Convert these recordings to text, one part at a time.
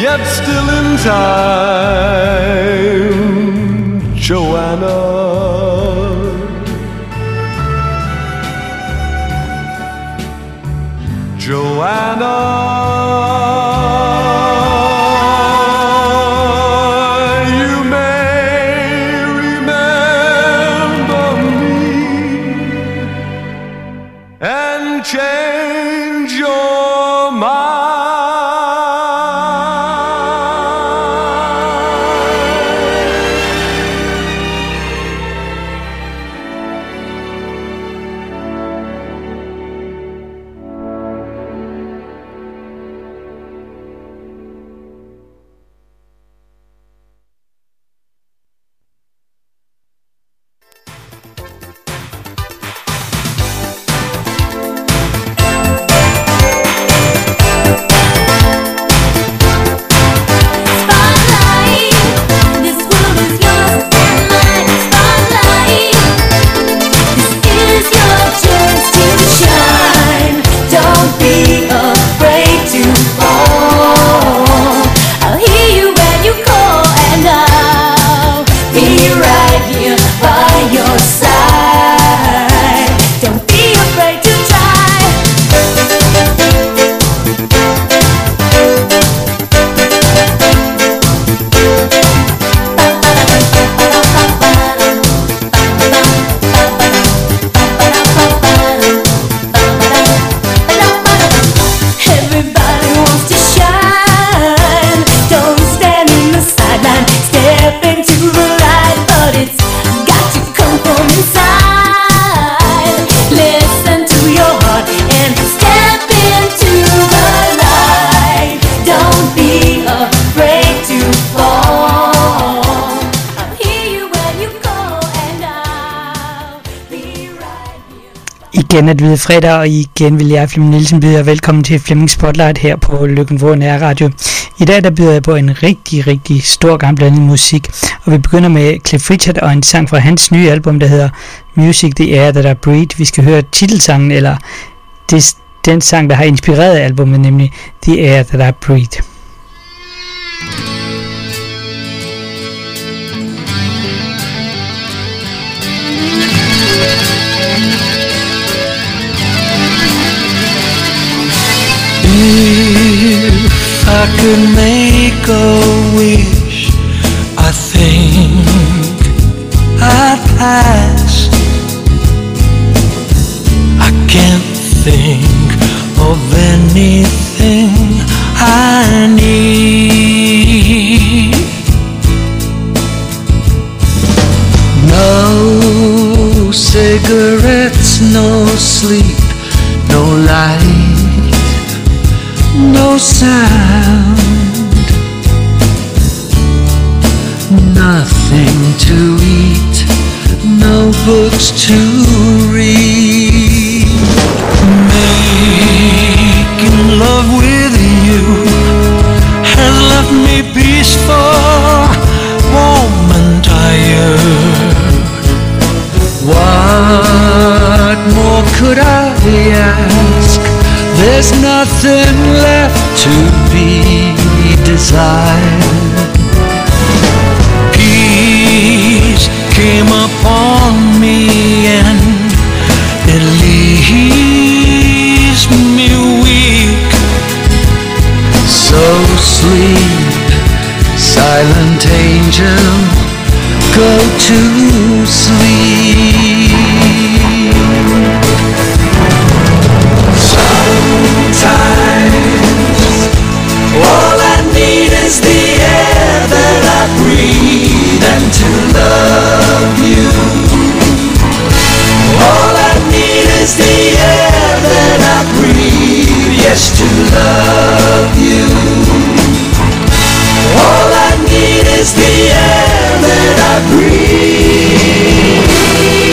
yet still in time, Joanna. Joanna, you may remember me and change your mind. Igen at vide fredag, og igen vil jeg, Flemming Nielsen, byde jer velkommen til Flemming Spotlight her på Løkken-Vrå Nær Radio. I dag der byder jeg på en rigtig stor gang blandet musik, og vi begynder med Cliff Richard og en sang fra hans nye album, der hedder Music the Air That I Breathe. Vi skal høre titelsangen, eller den sang, der har inspireret albumet, nemlig The Air That I Breathe. If I could make a wish, I think I'd ask. I can't think of anything I need. No cigarettes, no sleep, no light, no sound, nothing to eat, no books to read. Making love with you has left me peaceful, warm and tired. What more could I ask? There's nothing left to be desired. Peace came upon me and it leaves me weak. So sleep, silent angel, go to sleep. Sometimes all I need is the air that I breathe, and to love you. All I need is the air that I breathe, yes, to love you. All I need is the air that I breathe.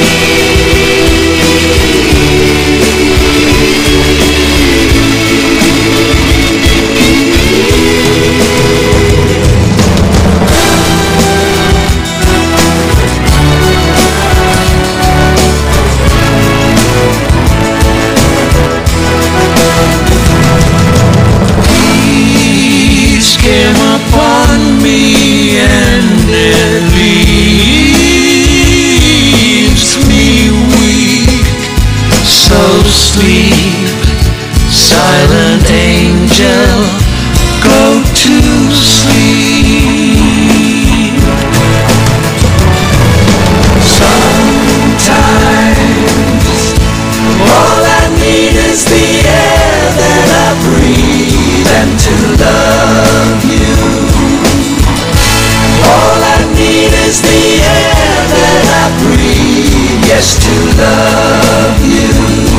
silent angel, go to sleep. Sometimes all I need is the air that I breathe and to love you. All I need is the air that I breathe, yes, to love you.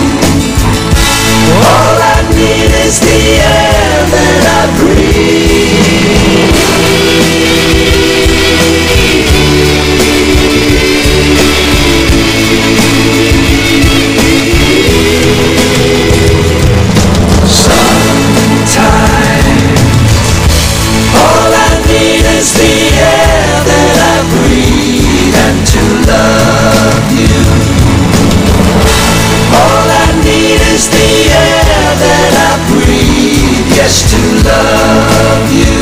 All I need is the air that I breathe. Sometimes all I need is the air that I breathe and to love you. All I need is the air that I breathe, yes, to love you.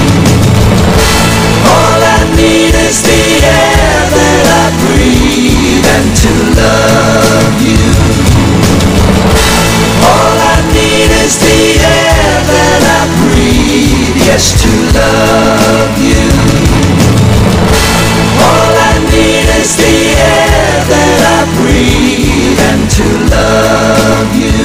All I need is the air that I breathe and to love you. All I need is the air that I breathe, yes, to love you. All I need is the air that I breathe and to love you.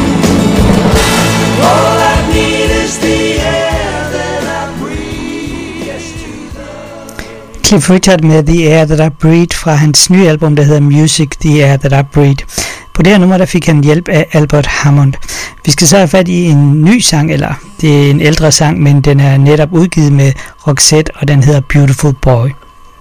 All I need is the air that I breathe, yes, to love you. Cliff Richard med The Air That I Breathe fra hans nye album, der hedder Music, The Air That I Breathe. På det her nummer, der fik han hjælp af Albert Hammond. Vi skal så have fat i en ny sang, eller det er en ældre sang, men den er netop udgivet med Roxette, og den hedder Beautiful Boy.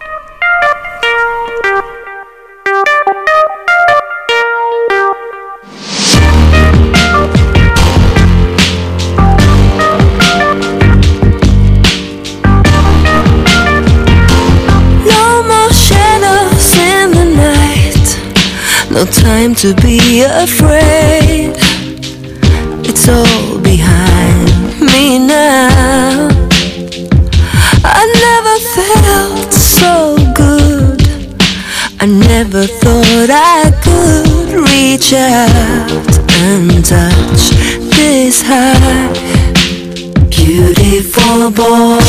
No time to be afraid. It's all behind me now. I never felt so good. I never thought I could reach out and touch this high. Beautiful boy,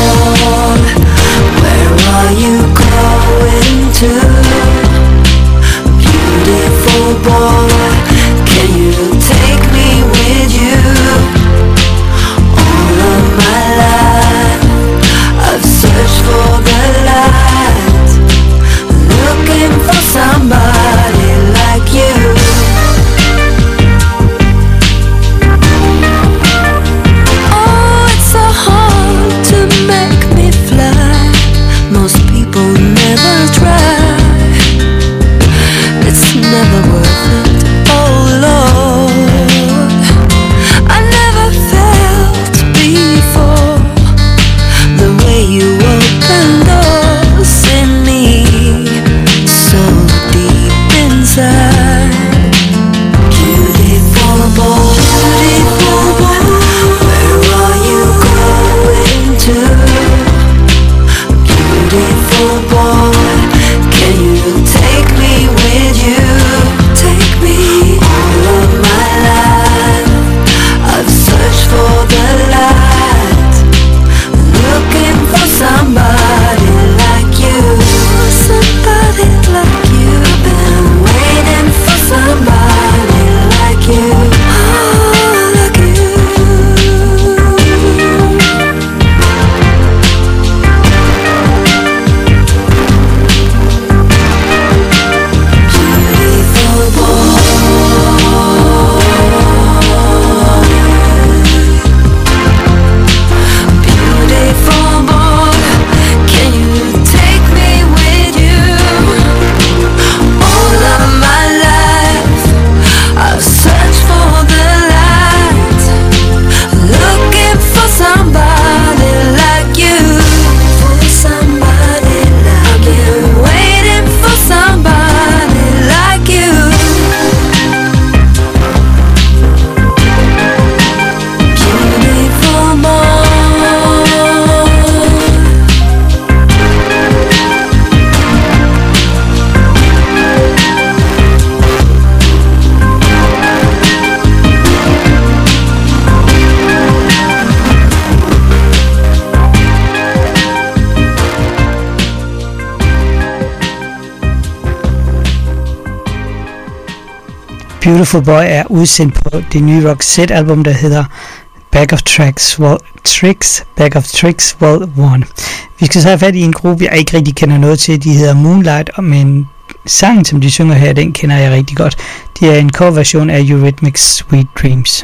where are you going to? Beautiful boy, can you take me with you? All of my life I've searched for the light, looking for somebody like you. Oh, it's so hard to make me fly. Most people never try. It's never worth it Beautiful Boy er udsendt på det nye Roxette-album, der hedder Back of Tricks Vol. 1. Vi skal så have fat i en gruppe, jeg ikke rigtig kender noget til. De hedder Moonlight, men sangen, som de synger her, den kender jeg rigtig godt. Det er en coverversion af Eurythmics Sweet Dreams.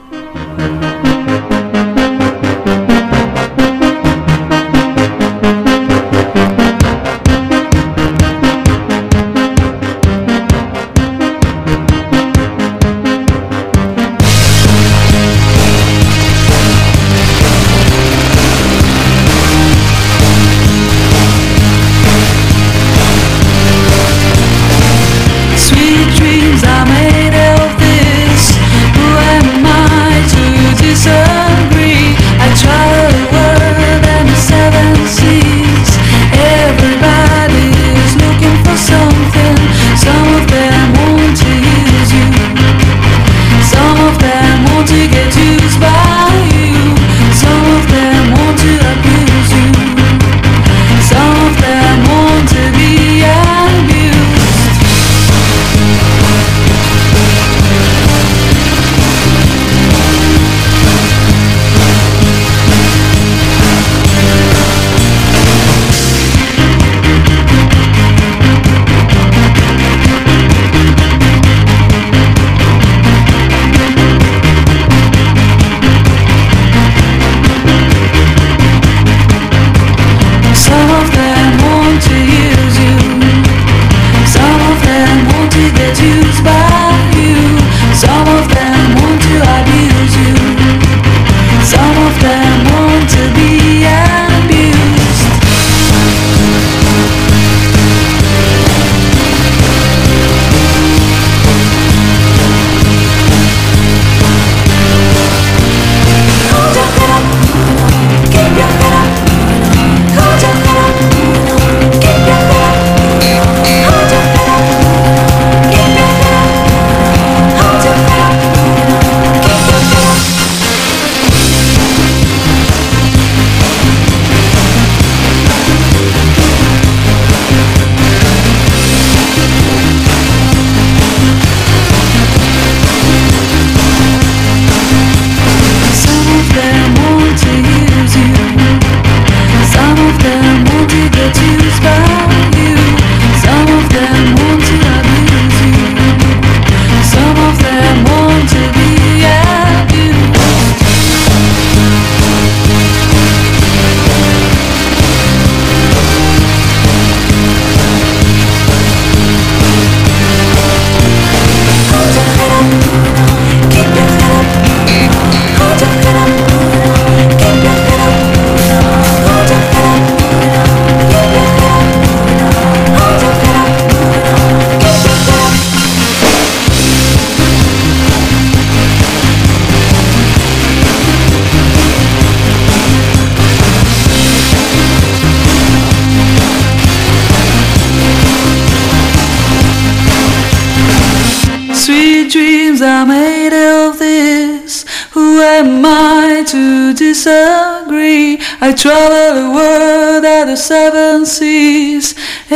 are made of this. Who am I to disagree? I travel the world at the 7 seas.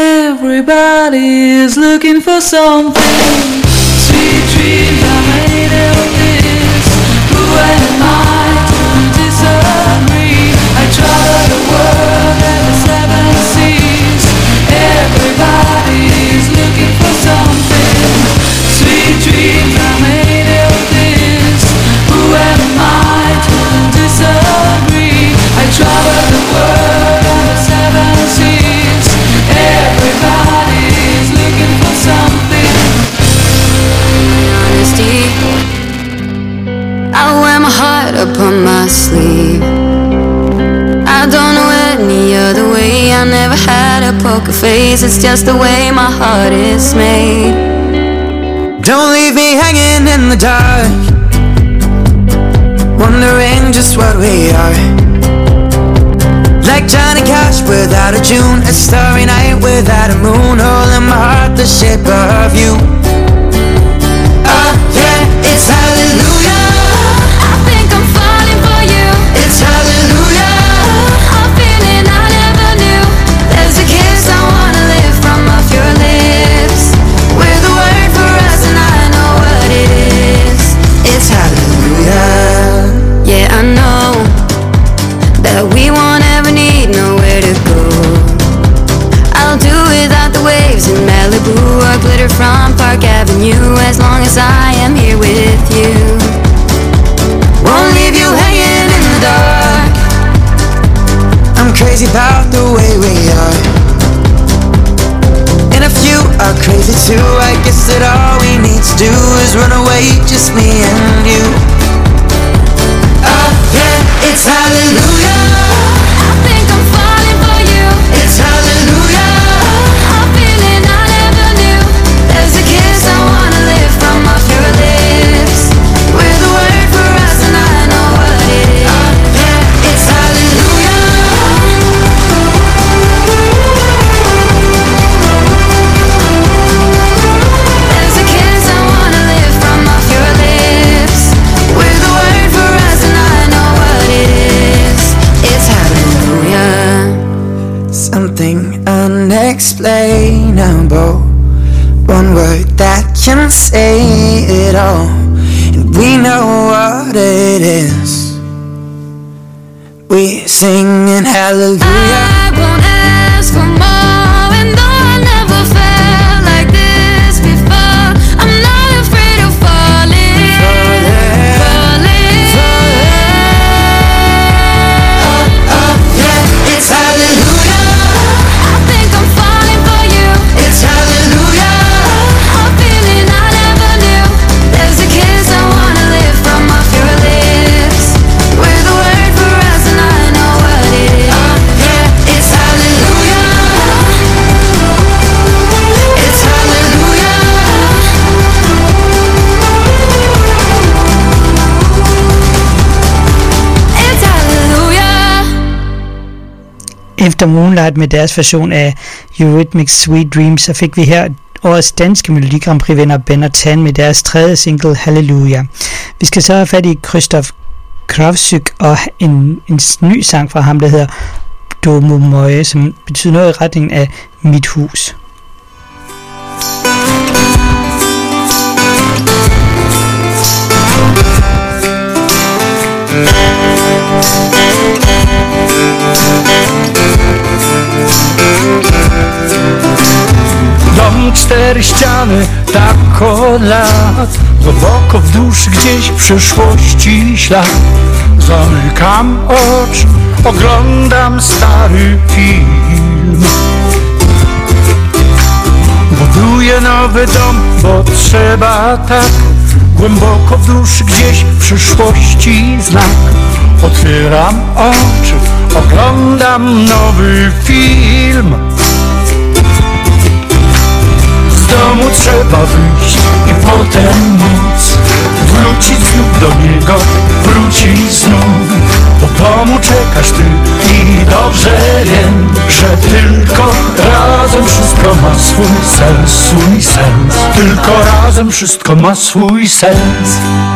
Everybody is looking for something. Sweet dreams are made of this. Who am I to disagree? I travel the world at the 7 seas. Everybody is looking for something. Sweet dreams are made of this. Who am I to disagree? I travel the world at the 7 seas. Everybody is looking for something. Honesty, I wear my heart upon my sleeve. I don't know any other way. I never had a poker face. It's just the way my heart is made. Don't leave me hanging in the dark, wondering just what we are. Like Johnny Cash without a June, a starry night without a moon, holding my heart the shape of you. Oh yeah, it's hallelujah. I think I'm falling for you. It's hallelujah. I'm feeling I never knew. There's a kiss I wanna live from off your lips, with a word for us and I know what that all we need to do is run away, just me and you. Oh yeah, it's hallelujah. I think I'm falling for you. It's hallelujah. I'm feeling I never knew. There's a kiss I wanna live from off your lips. With a word for us and I know what it is. Oh yeah, it's hallelujah. There's a kiss I wanna live from off your lips. With a word for us and I know what it is. It's hallelujah. Something unexplainable, one word that can say it all, and we know what it is. We're singing hallelujah. I won't ask for more, and though I never felt like this before, I'm not afraid of falling. Yeah, it's hallelujah. I think I'm falling for you. It's hallelujah. I'm feeling I never knew. There's a kiss I wanna live from off your lips. With a word for us and I know what it is. Yeah, it's hallelujah. It's hallelujah. It's hallelujah. Efter Moonlight med deres version af Eurythmics Sweet Dreams, så fik vi her årets danske Melodi Grand Prix vinder Ben og Tan med deres tredje single Hallelujah. Vi skal så have fat i Krzysztof Krawczyk og en ny sang fra ham, der hedder Domu Moje, som betyder noget i retningen af Mit Hus. Dom, 4 ściany, tak od lat, głęboko w duszy gdzieś w przeszłości ślad. Zamykam oczy, oglądam stary film. Buduję nowy dom, bo trzeba tak. Głęboko w duszy gdzieś w przyszłości znak. Otwieram oczy, oglądam nowy film. Z domu trzeba wyjść i potem móc wrócić znów do niego, wrócić znów. Do domu czekasz ty i dobrze wiem, że tylko razem wszystko ma swój sens. Tylko razem wszystko ma swój sens.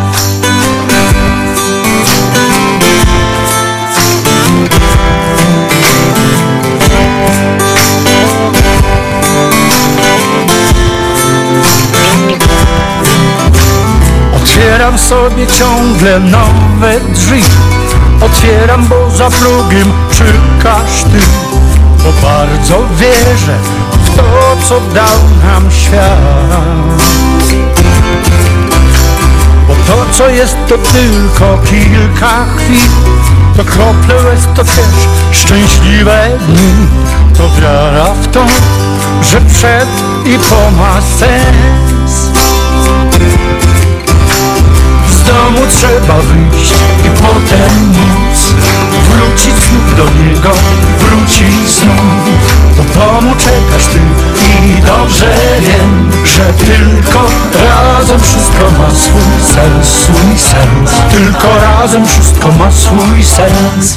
Otwieram sobie ciągle nowe drzwi. Otwieram, bo za progiem czekasz ty. Bo bardzo wierzę w to, co dał nam świat. Bo to, co jest, to tylko kilka chwil. To krople łez, to też szczęśliwe dni. To wiara w to, że przed i po ma sens. Z domu trzeba wyjść i potem móc wrócić znów do niego, wrócić znów. Do domu czekasz ty i dobrze wiem, że tylko razem wszystko ma swój sens. Tylko razem wszystko ma swój sens.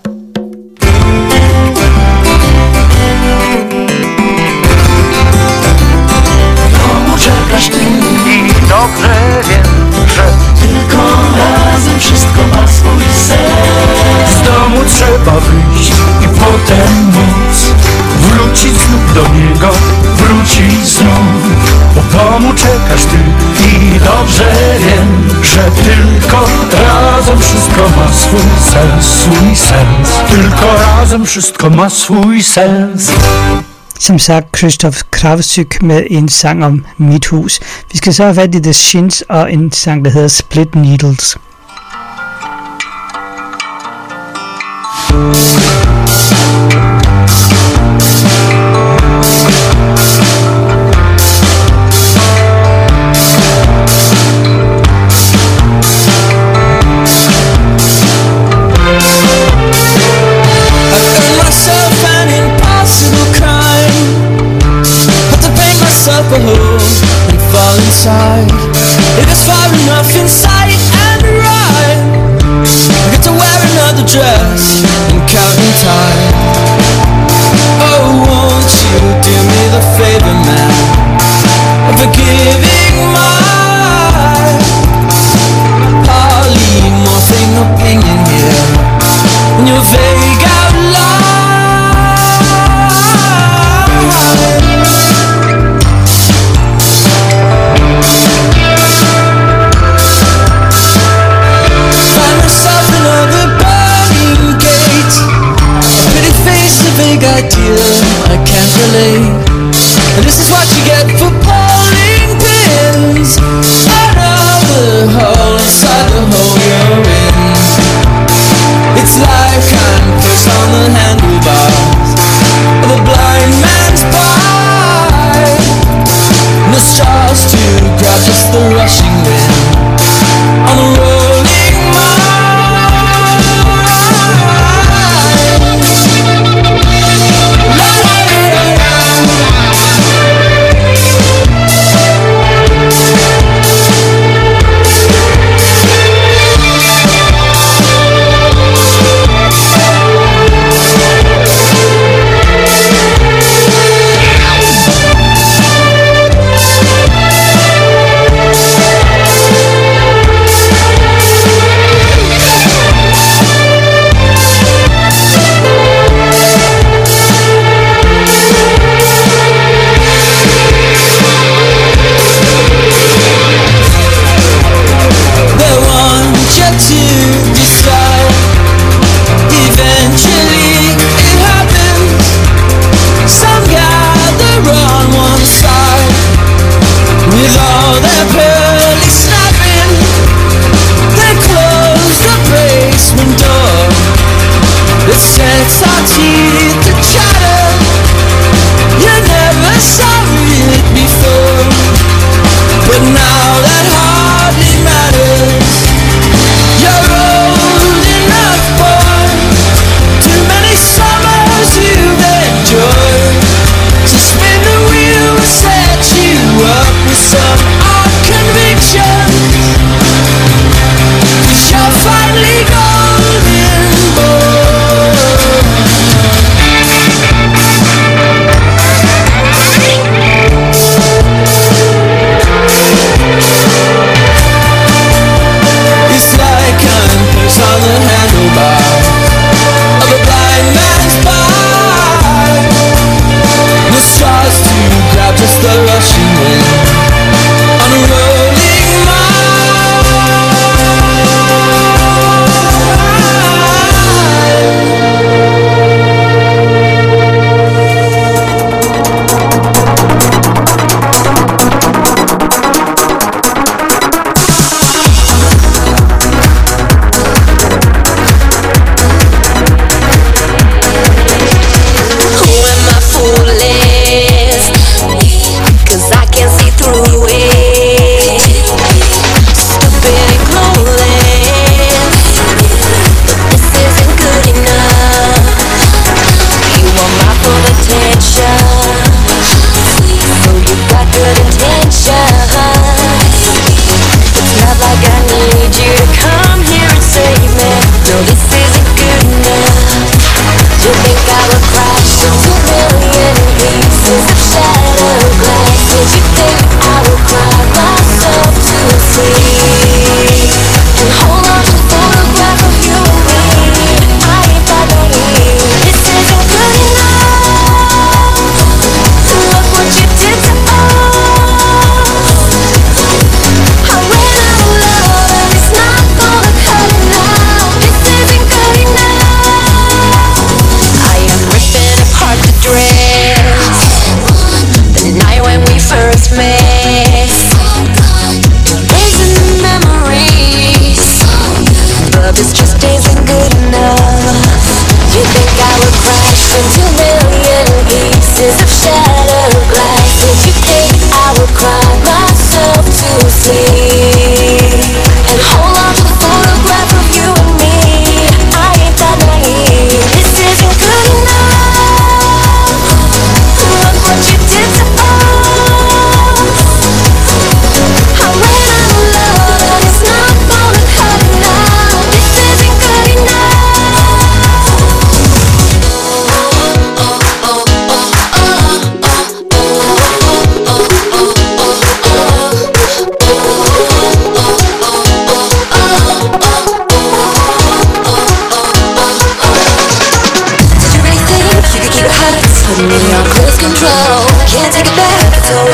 W domu czekasz ty i dobrze wiem, że tylko razem wszystko ma swój sens. Z domu trzeba wyjść i potem móc wrócić znów do niego, wrócić znów. Do domu czekasz ty i dobrze wiem, że tylko razem wszystko ma swój sens. Tylko razem wszystko ma swój sens. Som sagt, Krzysztof Krawczyk med en sang om Mit Hus. Vi skal så have fat i The Shins og en sang, der hedder Split Needles. dress and counting time. Oh, won't you do me the favor, man, of giving my polymorphing opinion here in your vague outline. Find myself another burning gate, a pretty face, a vague idea I can't relate. And this is what you get for bowling pins. Another hole inside the hole you're in. It's like I'm pushed on the handlebars of a blind man's bike. No stars to grab, just the rushing wind on the rolling mind. La, la, la, la,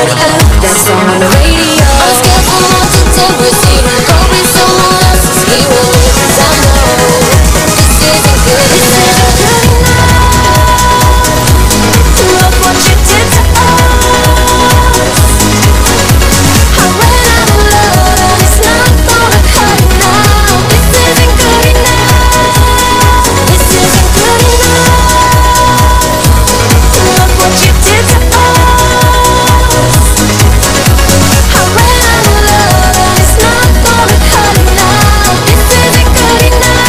but that's on the radio. I'm scared for what to do, receiving cold with someone else's hero. 'Cause I know this isn't good enough. Look what you did to us. I ran out of love and it's not gonna cut it now. This isn't good enough. This isn't good enough. Look what you did to us. I ran out of love and it's not gonna cut it now. This isn't good enough.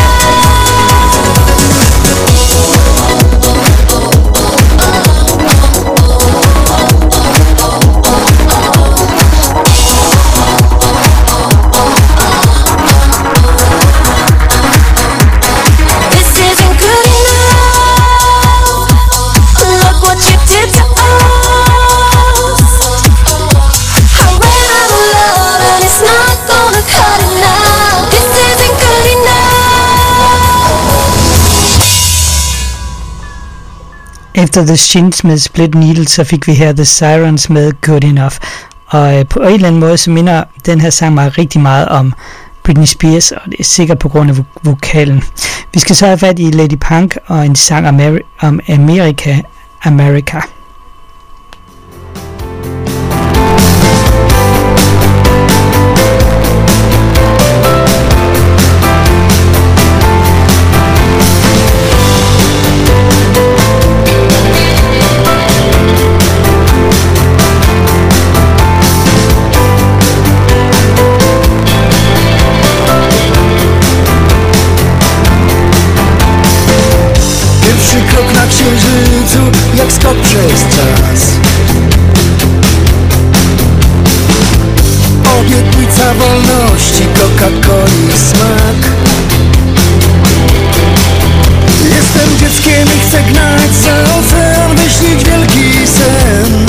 This isn't good enough. Look what you did to us. I ran out of love and it's not gonna cut it now. This isn't good enough. Efter The Shins med Split Needle, så fik vi her The Sirens med Good Enough. Og på en eller anden måde, så minder den her sang mig rigtig meget om Britney Spears, og det er sikkert på grund af vokalen. Vi skal så have fat i Lady Punk og en sang om America. Pierwszy krok na księżycu, jak skok przez czas. Obietnica wolności, Coca-Coli smak. Jestem dzieckiem i chcę gnać za ocean, wyśnić wielki sen.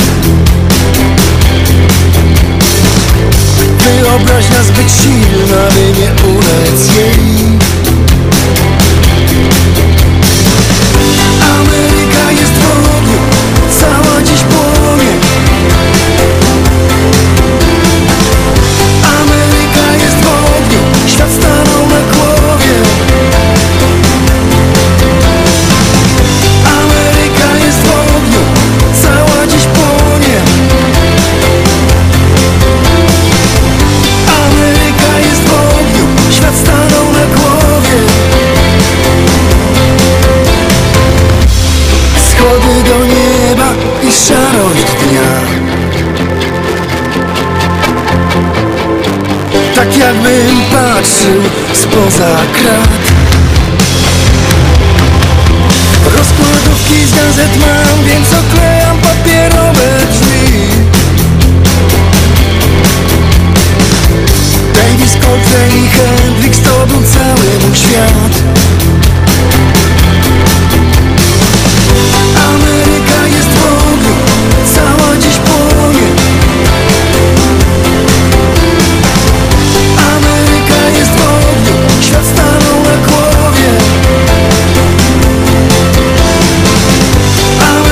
Wyobraźnia zbyt silna, by nie ulec jej. Ameryka jest w ogniu, cała dziś płonie. Ameryka jest w ogniu, świat stanął na głowie. Ameryka jest w ogniu, cała dziś płonie. Ameryka jest w ogniu, świat stanął na głowie. Schody do nieba i szarość dnia. Tak jakbym patrzył spoza krat. Rozkładówki z gazet mam, więc oklejam papierowe drzwi. Davis, Coltrane i Hendrix to był cały mój świat. Ameryka jest w ogniu, cała dziś płonie. Ameryka jest w ogniu, świat stanął na głowie.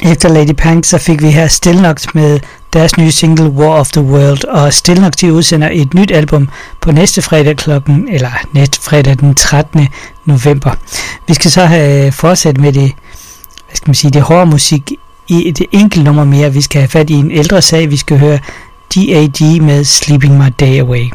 Efter Lady Punk, så fik vi her Stillnox med deres nye single War of the World, og Stillnox de udsender et nyt album på næste fredag den 13. november. Vi skal så have fortsat med det hårde musik i et enkelt nummer mere. Vi skal have fat i en ældre sag. Vi skal høre D.A.D. med Sleeping My Day Away.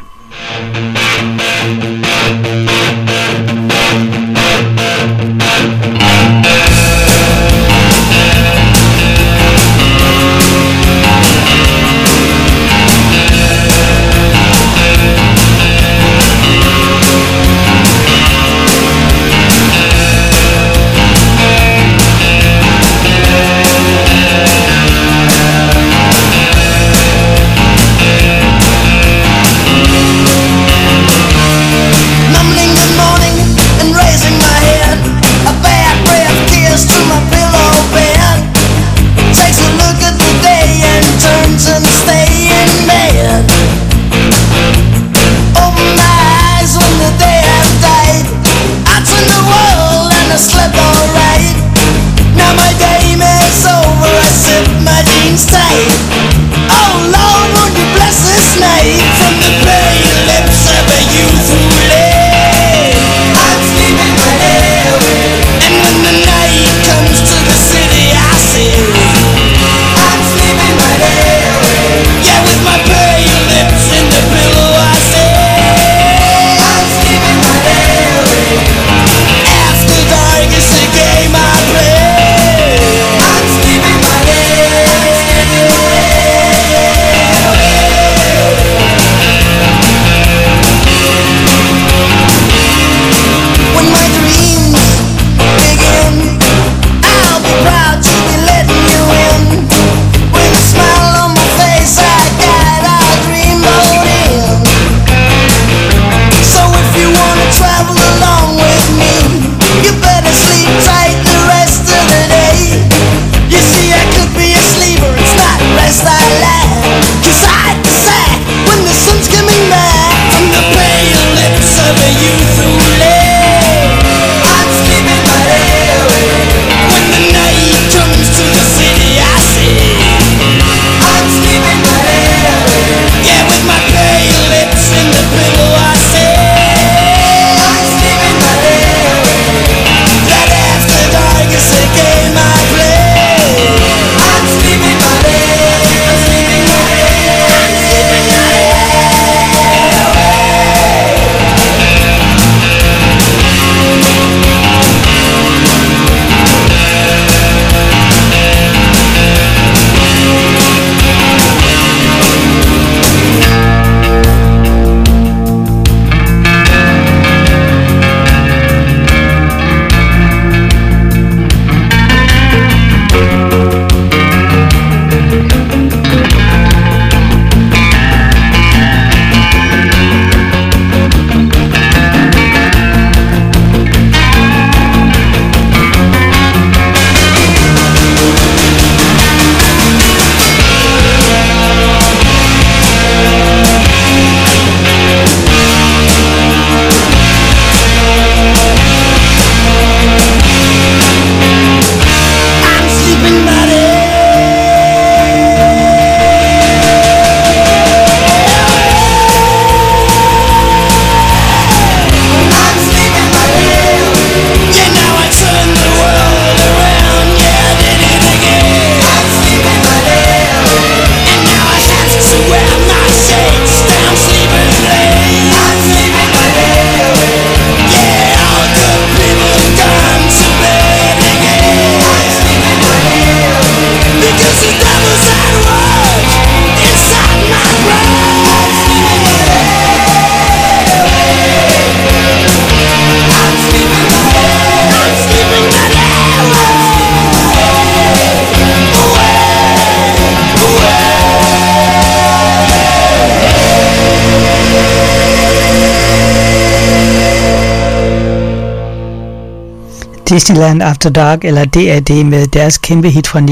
Disneyland After Dark, eller D.A.D. med deres kæmpe hit fra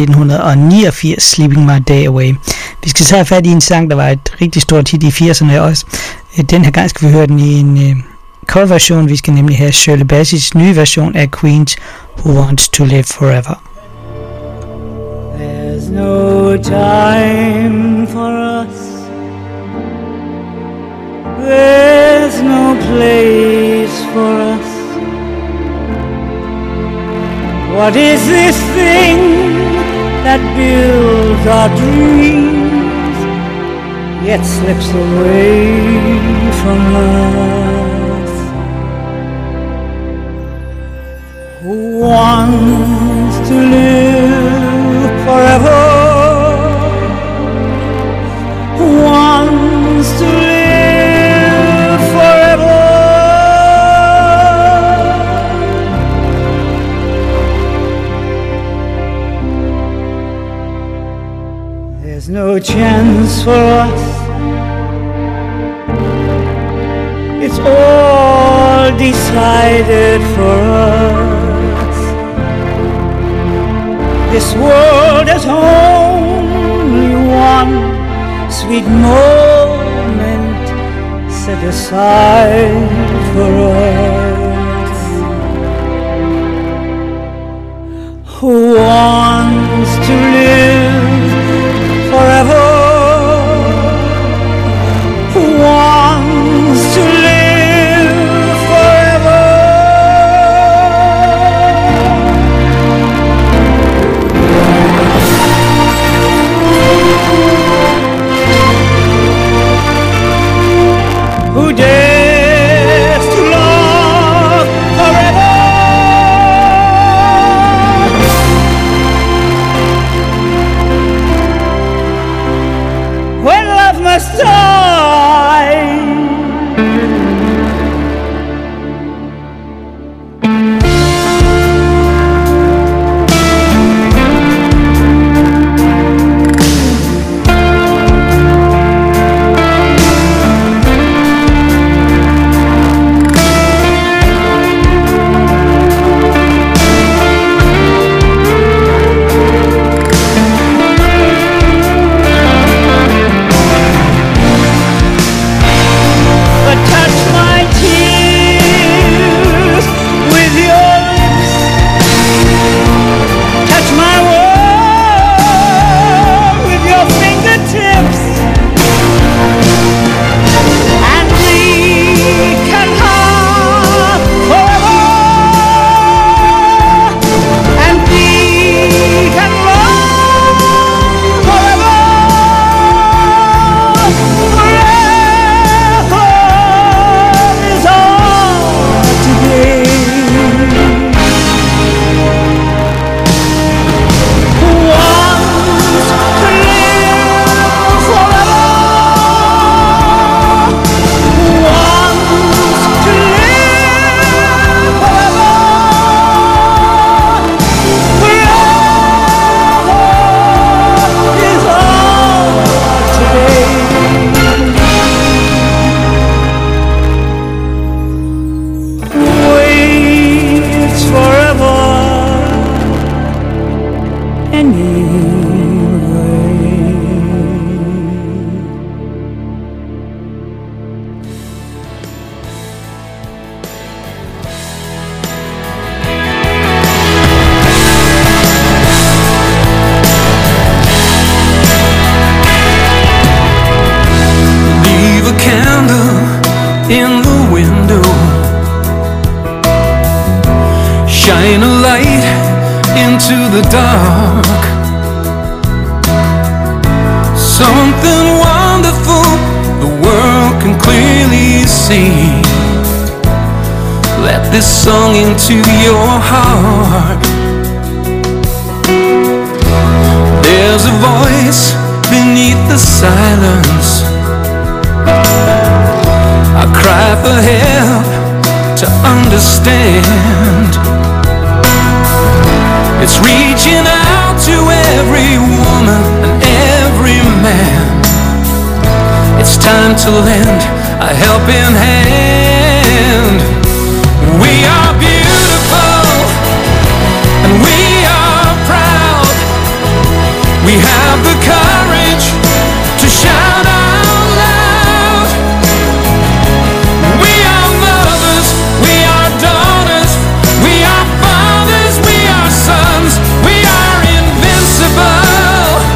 1989, Sleeping My Day Away. Vi skal så have fat i en sang, der var et rigtig stort hit i 80'erne også. Den her gang skal vi høre den i en coverversion. Vi skal nemlig have Shirley Bassey's nye version af Queen's Who Wants to Live Forever. no time for us. There's no place for us. What is this thing that builds our dreams, yet slips away from us? Who wants to live forever? Who wants to live forever? There's no chance for us. It's all decided for us. This world has only one sweet moment set aside for us. Who wants to live forever? Who wants to live forever? Who dares to love forever? When love must die, but touch my tears with your lips, touch my world with your fingertips, and we can have forever, and we can love forever, forever is all today. Who wants to live forever? Who wants to live forever? Forever is all today. Waits forever anyway. Leave a candle in the window, shine a light into the dark. Something wonderful the world can clearly see. Let this song into your heart. There's a voice beneath the silence. I cry for help to understand. It's reaching out to every woman and every man. It's time to lend a helping hand. We are beautiful and we are proud. We have the courage to shout out loud. We are mothers, we are daughters, we are fathers, we are sons, we are invincible.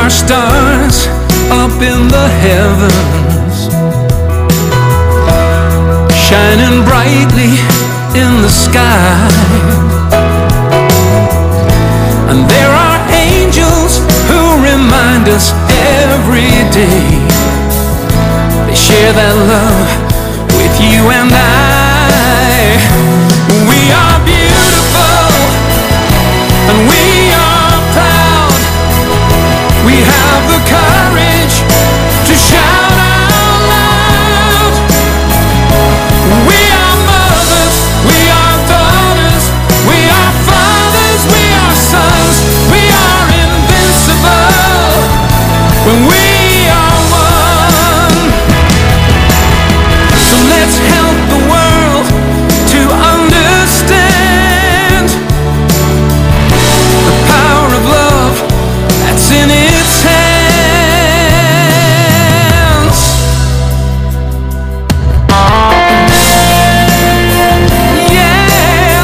are stars up in the heavens, shining brightly in the sky. And there are angels who remind us every day. They share that love with you and I. We are beautiful and we are proud. We have the courage to shout out loud. We are mothers, we are daughters, we are fathers, we are sons. We are invincible when we are one. So let's help the world to understand the power of love that's in its hands. Yeah.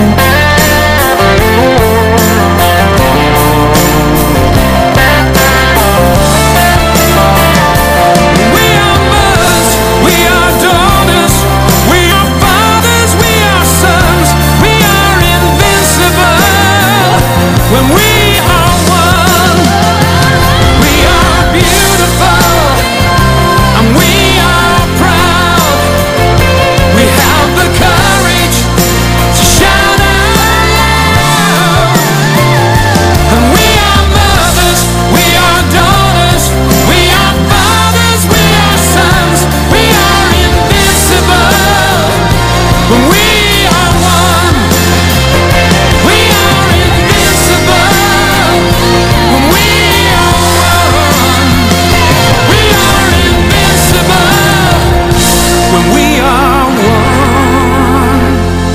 We are mothers, we are daughters, we are fathers, we are sons. We are invincible when we are one. We are beautiful and we are proud. We have the courage to shout out loud. And we are mothers, we are daughters, we are fathers, we are sons. We are invincible when we are one. We are invincible when we are one. We are invincible when we are one.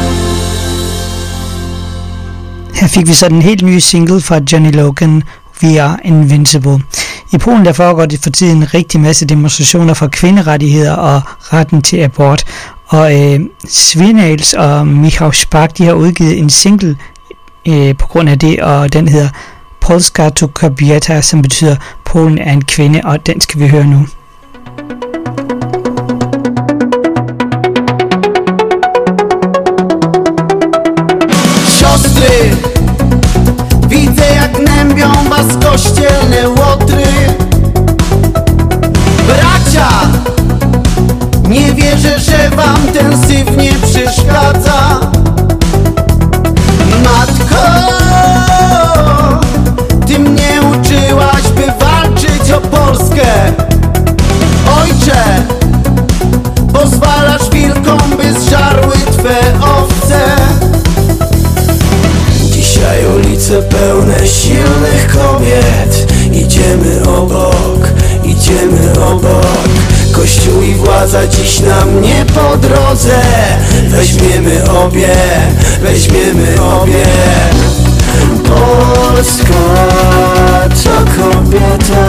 Her fik vi så den helt nye single fra Johnny Logan, We Are Invincible. I Polen der foregår det for tiden en rigtig masse demonstrationer for kvinderettigheder og retten til abort. Og Svinals og Michał Spark, de har udgivet en single på grund af det, og den hedder Polska to Kobieta, som betyder Polen er en kvinde, og den skal vi høre nu. Siostry, widzę jak gnębią was kościelne łotry. Bracia, nie wierzę, że wam ten syf nie przeszkadza. Matko, ty mnie uczyłaś, by walczyć o Polskę. Ojcze, pozwalasz wilkom, by zżarły twe owce. Dzisiaj ulice pełne silnych kobiet. Idziemy obok, idziemy obok. Kościół i władza dziś nam nie po drodze. Weźmiemy obie, weźmiemy obie. Polska to kobieta.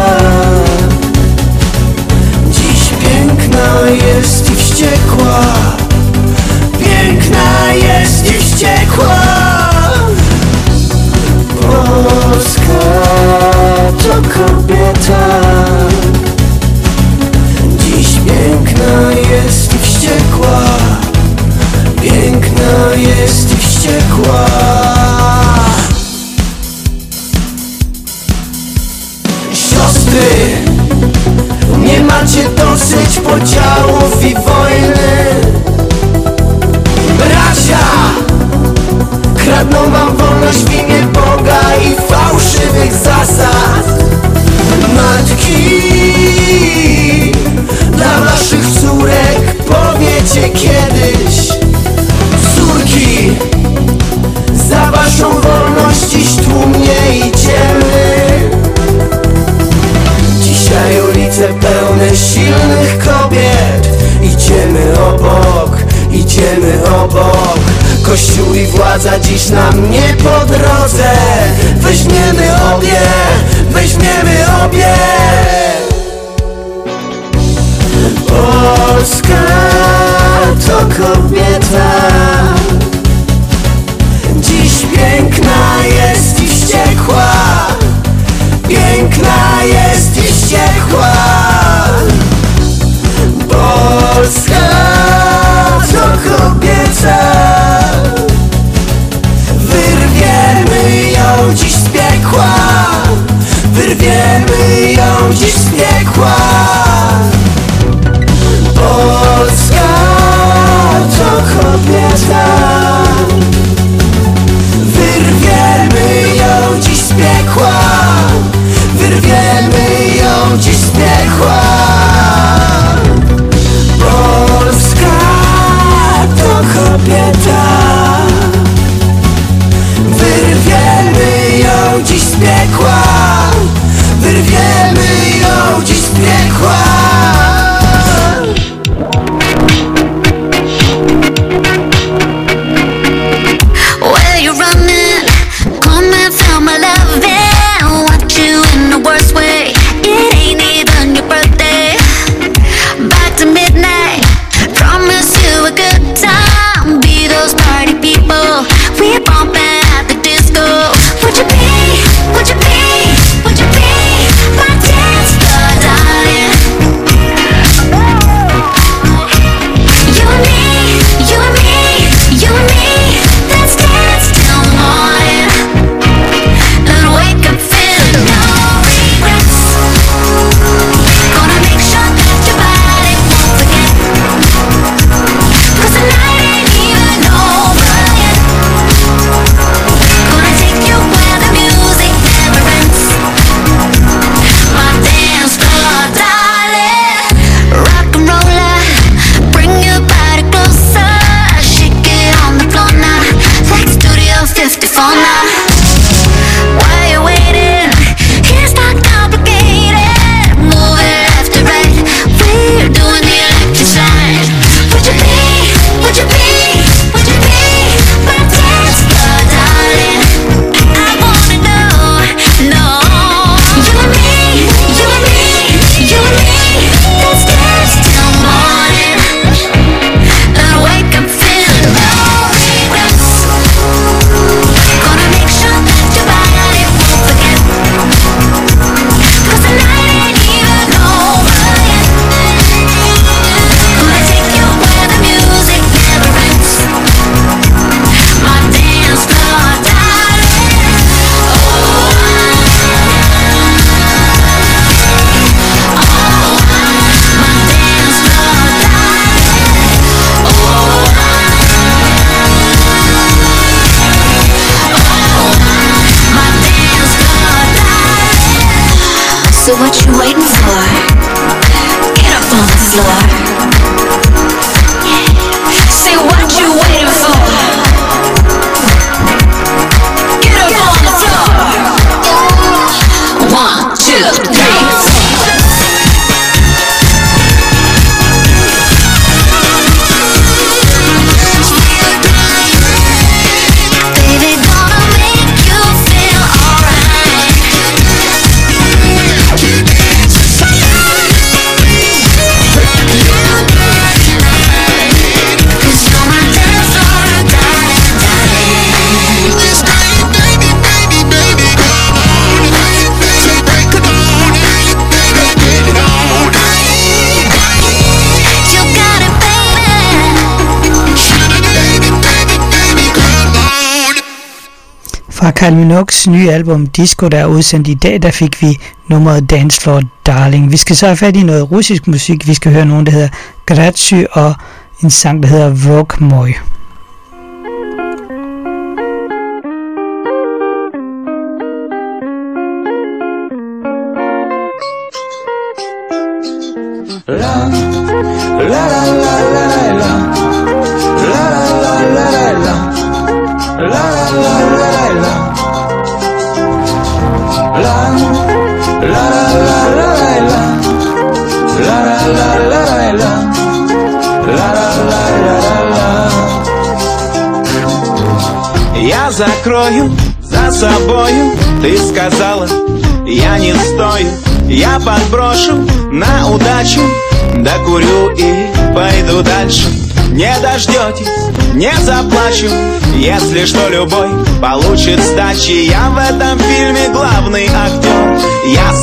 Dziś piękna jest i wściekła. Piękna jest i wściekła. Polska to kobieta. Dziś piękna jest i wściekła. Piękna jest i wściekła. Siostry, nie macie dosyć podziałów i wojny. Bracia, kradną wam wolność w imię Boga i fałszywych zasad. Matki, dla waszych córek powiecie kiedyś. Córki, za waszą wolność dziś tłumnie idziemy. Dzisiaj ulice pełne silnych kobiet. Idziemy obok, idziemy obok. Kościół i władza dziś nam nie po drodze. Weźmiemy obie, weźmiemy obie. Polska to kobieta. Dziś piękna jest i wściekła. Piękna piękna jest i wściekła. Polska to kobieta, wyrwiemy ją dziś z piekła, wyrwiemy ją dziś z piekła. Polska to kobieta, wyrwiemy ją dziś z piekła, wyrwiemy ją dziś z piekła. Polska to kobieta, wyrwiemy ją dziś z piekła, wyrwiemy ją dziś z piekła. So what you waiting for? Get up on the floor. Say what you waiting for? Get up on the floor. 1, 2, 3, 4. Fra Kylie Minogues nye album Disco, der er udsendt i dag, der fik vi nummeret Dance Floor Darling. Vi skal så have fat i noget russisk musik. Vi skal høre nogen, der hedder Gratsy, og en sang, der hedder Vrok Moj. La la la la la la la la la la la la la la la la la Я закрою за собою, ты сказала, я не стою. Я подброшу на удачу, докурю и пойду дальше. Не дождетесь, не заплачу, если что любой получит сдачи. Я в этом фильме главный актер, я